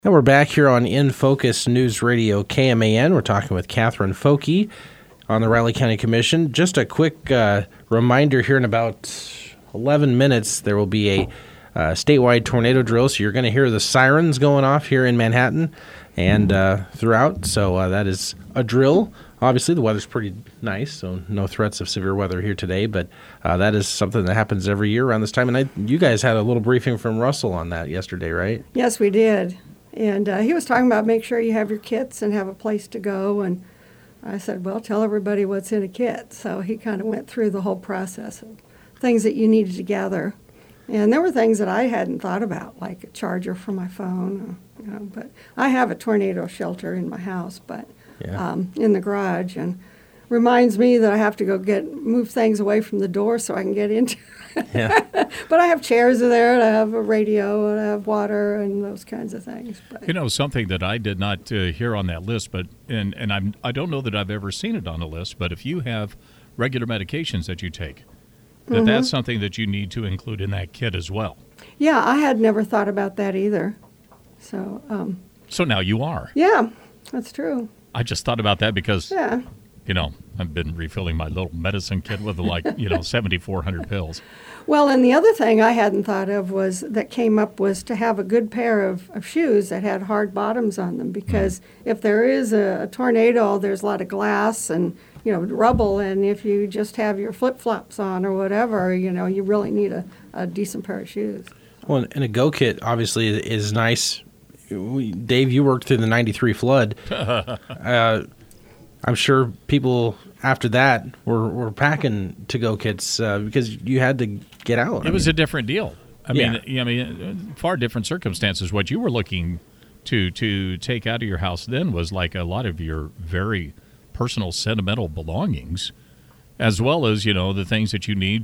And we're back here on In Focus News Radio KMAN. We're talking with Catherine Foke on the Riley County Commission. Just a quick reminder here, in about 11 minutes, there will be a statewide tornado drill. So you're going to hear the sirens going off here in Manhattan and throughout. So that is a drill. Obviously, the weather's pretty nice, so no threats of severe weather here today. But that is something that happens every year around this time. And you guys had a little briefing from Russell on that yesterday, right? Yes, we did. And he was talking about make sure you have your kits and have a place to go. And I said, well, tell everybody what's in a kit. So he kind of went through the whole process of things that you needed to gather. And there were things that I hadn't thought about, like a charger for my phone. But I have a tornado shelter in my house, but in the garage. And reminds me that I have to go move things away from the door so I can get into it. Yeah. But I have chairs there, and I have a radio, and I have water, and those kinds of things. But. Something that I did not hear on that list, but I don't know that I've ever seen it on a list, but if you have regular medications that you take, that's something that you need to include in that kit as well. Yeah, I had never thought about that either. So now you are. Yeah, that's true. I just thought about that because I've been refilling my little medicine kit with 7,400 pills. Well, and the other thing I hadn't thought of was to have a good pair of shoes that had hard bottoms on them, because if there is a tornado, there's a lot of glass and rubble, and if you just have your flip-flops on or whatever, you really need a decent pair of shoes. Well, and a go kit obviously is nice. Dave, you worked through the 93 flood. I'm sure people after that were packing to-go kits because you had to get out. It was a different deal. I mean, far different circumstances. What you were looking to take out of your house then was like a lot of your very personal, sentimental belongings, as well as the things that you need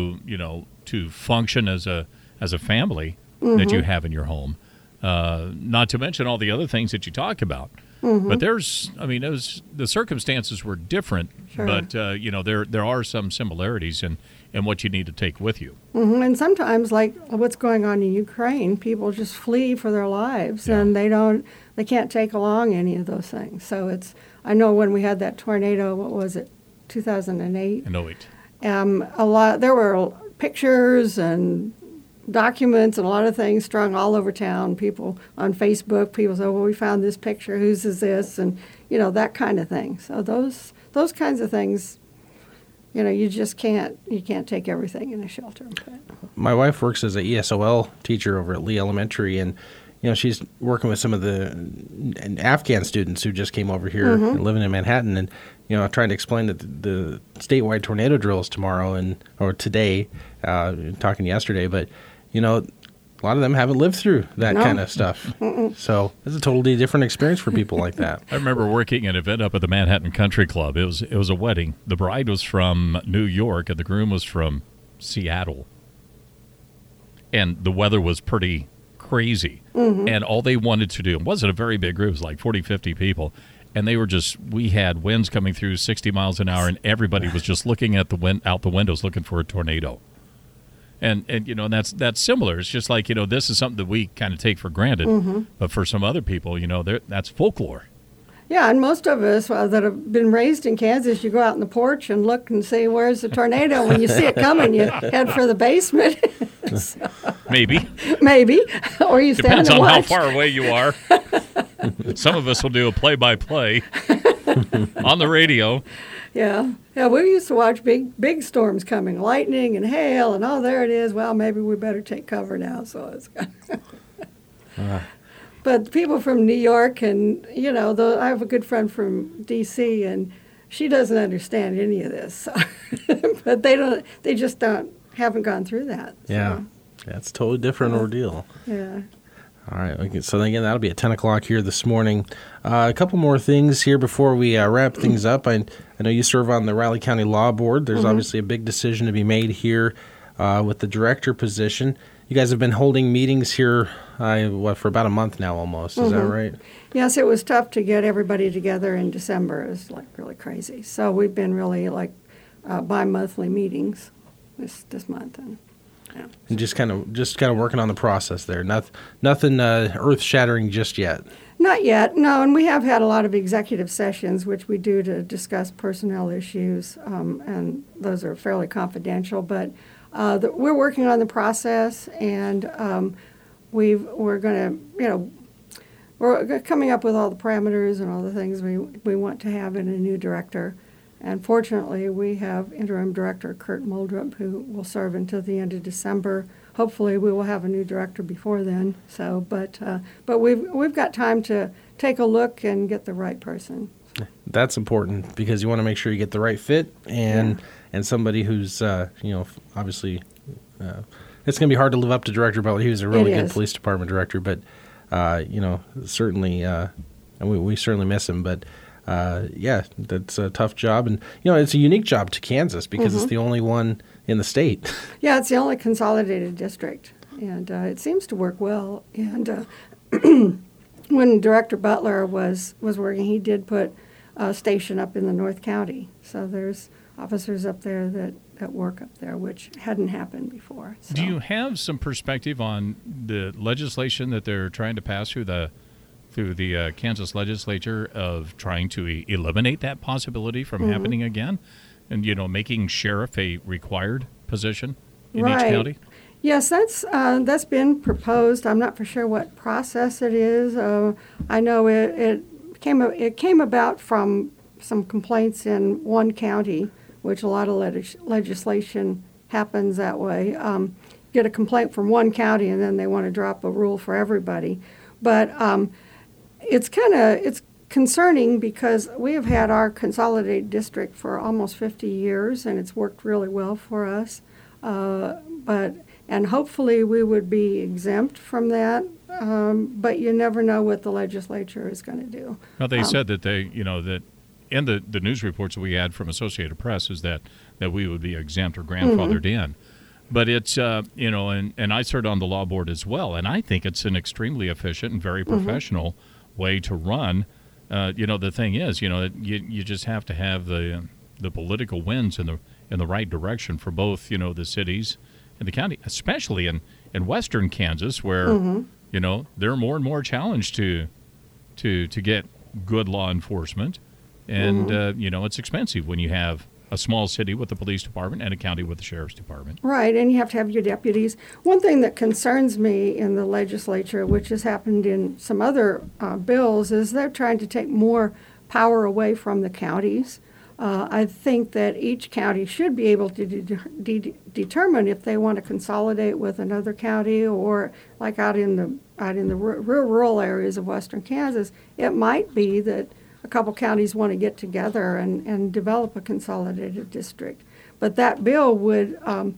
to function as a family that you have in your home. Not to mention all the other things that you talk about. But the circumstances were different, sure. But, there are some similarities in what you need to take with you. And sometimes, like what's going on in Ukraine, people just flee for their lives, and they can't take along any of those things. So I know when we had that tornado, what was it, 2008? In 08. There were pictures and documents and a lot of things strung all over town. People on Facebook, people say, well, we found this picture, whose is this? And, that kind of thing. So those kinds of things, you just can't take everything in a shelter. My wife works as an ESOL teacher over at Lee Elementary, and, she's working with some of the Afghan students who just came over here and living in Manhattan, and, trying to explain that the statewide tornado drills tomorrow or today, talking yesterday, but a lot of them haven't lived through that kind of stuff. So it's a totally different experience for people like that. I remember working an event up at the Manhattan Country Club. It was a wedding. The bride was from New York, and the groom was from Seattle. And the weather was pretty crazy. And all they wanted to do, it wasn't a very big group, it was like 40, 50 people. And we had winds coming through 60 miles an hour, and everybody was just looking at out the windows looking for a tornado. And that's similar. It's just like, this is something that we kind of take for granted. But for some other people, that's folklore. Yeah, and most of us that have been raised in Kansas, you go out on the porch and look and say, where's the tornado? When you see it coming, you head for the basement. Maybe. Or you stand Depends and on watch. how far away you are. Some of us will do a play-by-play on the radio. Yeah, we used to watch big storms coming, lightning and hail, and there it is. Well, maybe we better take cover now. So it's. But people from New York and I have a good friend from D.C. and she doesn't understand any of this. So. But they just haven't gone through that. So. Yeah, it's a totally different ordeal. Yeah. All right. So again, that'll be at 10 o'clock here this morning. A couple more things here before we wrap things up. I know you serve on the Riley County Law Board. There's obviously a big decision to be made here with the director position. You guys have been holding meetings here for about a month now almost. Is that right? Yes, it was tough to get everybody together in December. It was really crazy. So we've been really bi-monthly meetings this month. Yeah. And just kind of working on the process there. Nothing earth-shattering just yet. Not yet, no, and we have had a lot of executive sessions, which we do to discuss personnel issues, and those are fairly confidential, but we're working on the process, and we're going to, we're coming up with all the parameters and all the things we want to have in a new director. And fortunately, we have interim director Kurt Muldrup, who will serve until the end of December. Hopefully, we will have a new director before then. So, but we've got time to take a look and get the right person. That's important because you want to make sure you get the right fit and somebody who's obviously it's going to be hard to live up to Director Butler. He was a really good police department director, but certainly and we certainly miss him. But that's a tough job, and it's a unique job to Kansas because it's the only one in the state. Yeah, it's the only consolidated district, and it seems to work well. And when Director Butler was working, he did put a station up in the North County, so there's officers up there that work up there, which hadn't happened before. So. Do you have some perspective on the legislation that they're trying to pass through the Kansas legislature of trying to eliminate that possibility from happening again, and making sheriff a required position in each county? Yes, that's been proposed. I'm not for sure what process it is. I know it came about from some complaints in one county, which a lot of legislation happens that way. Get a complaint from one county, and then they want to drop a rule for everybody. But it's concerning because we have had our consolidated district for almost 50 years, and it's worked really well for us. And hopefully we would be exempt from that, but you never know what the legislature is going to do. Well, they said that that in the news reports that we had from Associated Press is that we would be exempt or grandfathered in. But it's, and I served on the law board as well, and I think it's an extremely efficient and very professional way to run. The thing is, you just have to have the political winds in the right direction for both, the cities and the county, especially in western Kansas, where they're more and more challenged to get good law enforcement, and it's expensive when you have a small city with the police department and a county with the sheriff's department. Right, and you have to have your deputies. One thing that concerns me in the legislature, which has happened in some other bills, is they're trying to take more power away from the counties. I think that each county should be able to determine if they want to consolidate with another county, or like out in the rural areas of western Kansas, it might be that a couple counties want to get together and develop a consolidated district. But that bill would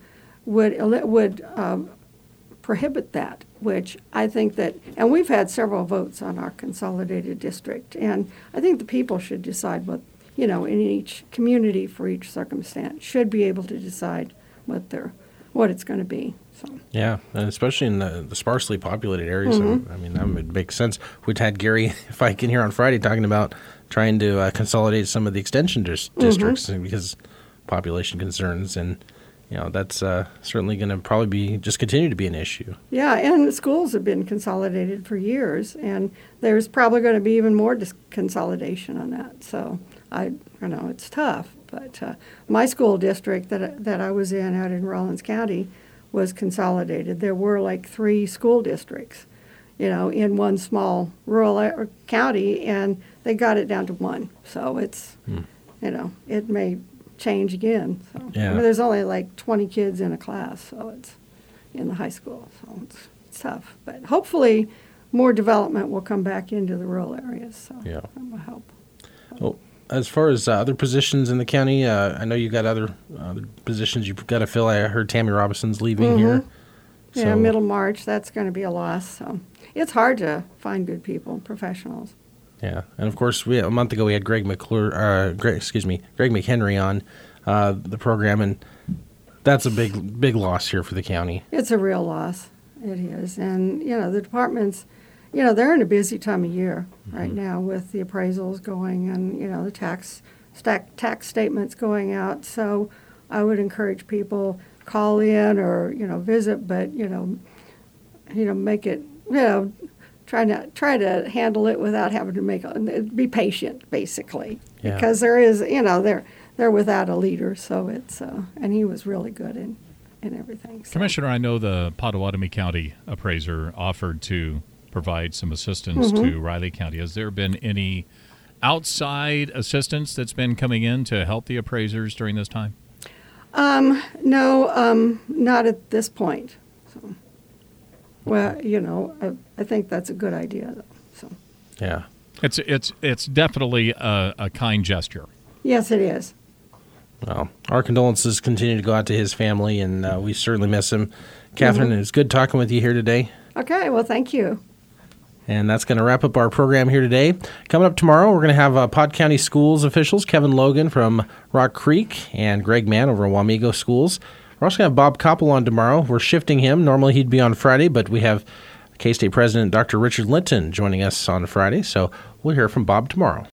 prohibit that, which I think that, and we've had several votes on our consolidated district, and I think the people should decide what, in each community for each circumstance, should be able to decide what it's going to be. So. Yeah, and especially in the sparsely populated areas, that would make sense. We'd had Gary Fike in here on Friday talking about trying to consolidate some of the extension districts because population concerns, and that's certainly going to probably continue to be an issue. Yeah, and the schools have been consolidated for years, and there's probably going to be even more consolidation on that. So it's tough, but my school district that I was in out in Rawlins County was consolidated. There were like 3 school districts, in one small rural county, and they got it down to 1. So it's, it may change again. So yeah. There's only like 20 kids in a class, so it's in the high school. So it's tough, but hopefully more development will come back into the rural areas. So that will help. Well, as far as other positions in the county, I know you got other positions you've got to fill. I heard Tammy Robinson's leaving here. Yeah, middle March. That's going to be a loss. So it's hard to find good people, professionals. Yeah, and of course, a month ago we had Greg McHenry on the program, and that's a big loss here for the county. It's a real loss. It is, and the departments. They're in a busy time of year right now with the appraisals going and, the tax statements going out. So I would encourage people, call in or visit, but make it try to handle it without having to be patient, basically, because there is they're without a leader, so it's and he was really good in everything. So. Commissioner, I know the Pottawatomie County appraiser offered to provide some assistance to Riley County. Has there been any outside assistance that's been coming in to help the appraisers during this time? No, not at this point. So, well, I think that's a good idea, though. So. Yeah. It's definitely a kind gesture. Yes, it is. Well, our condolences continue to go out to his family, and we certainly miss him. Catherine, it was good talking with you here today. Okay, well, thank you. And that's going to wrap up our program here today. Coming up tomorrow, we're going to have Pod County Schools officials, Kevin Logan from Rock Creek and Greg Mann over at Wamego Schools. We're also going to have Bob Koppel on tomorrow. We're shifting him. Normally he'd be on Friday, but we have K-State President Dr. Richard Linton joining us on Friday, so we'll hear from Bob tomorrow.